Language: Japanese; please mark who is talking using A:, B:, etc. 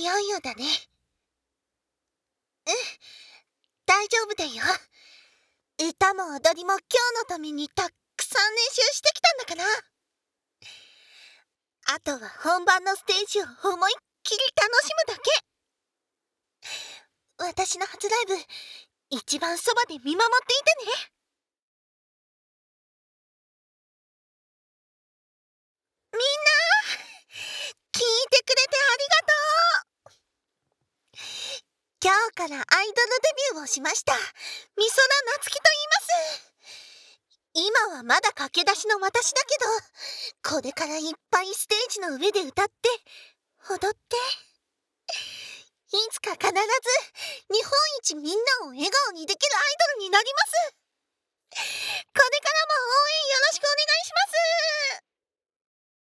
A: いよいよだね。大丈夫だよ。歌も踊りも今日のためにたくさん練習してきたんだから。あとは本番のステージを思いっきり楽しむだけ。私の初ライブ、一番そばで見守っていてね。みんな、聞いてくれてありがとう。今日からアイドルデビューをしました、美空なつきと言います。今はまだ駆け出しの私だけど、これからいっぱいステージの上で歌って踊って、いつか必ず日本一みんなを笑顔にできるアイドルになります。これからも応援よろしくお願いします。